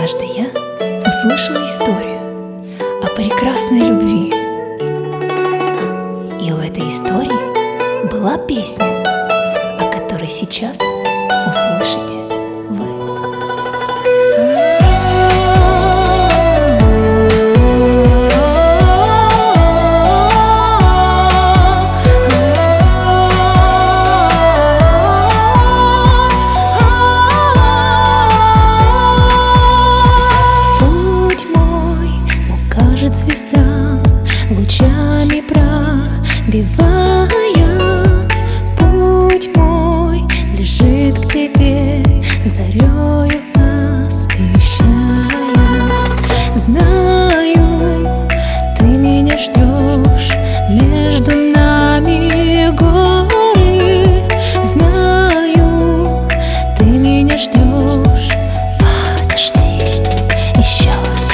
Однажды я услышала историю о прекрасной любви. И у этой истории была песня, о которой сейчас услышите вы. Звезда лучами пробивая, путь мой лежит к тебе, зарею освещая. Знаю, ты меня ждешь, между нами горы. Знаю, ты меня ждешь, подожди еще.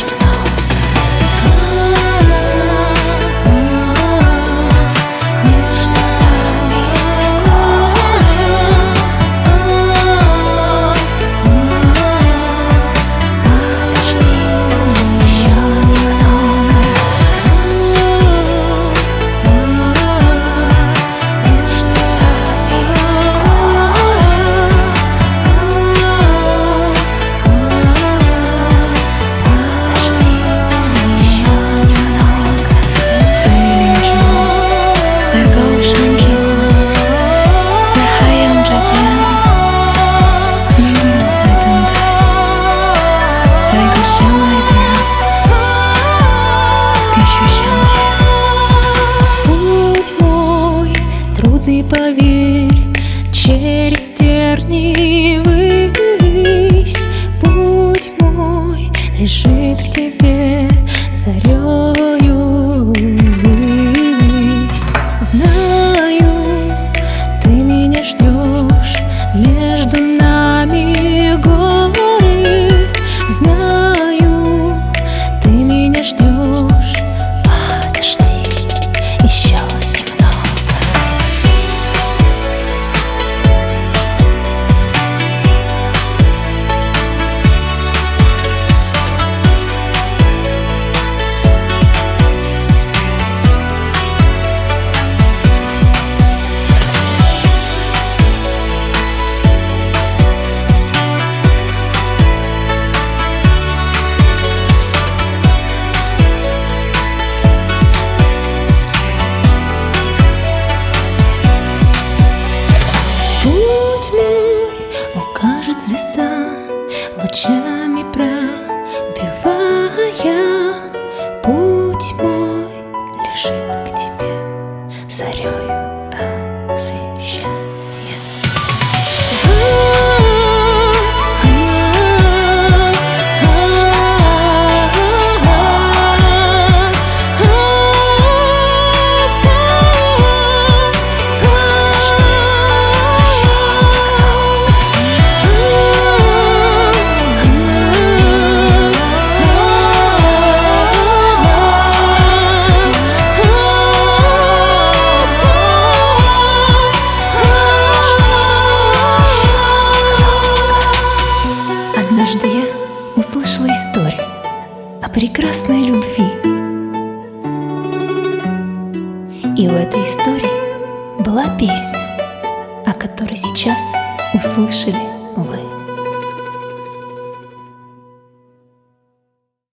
Поверь, через тернии ввысь, путь мой лежит к тебе, зарею ввысь. Знаю, ты меня ждешь, между нами горы. Знаю, ты меня ждешь, подожди еще. Укажет звезда, лучами пробивая, путь мой лежит к тебе, зарею освещая. Однажды я услышала историю о прекрасной любви. И у этой истории была песня, о которой сейчас услышали вы.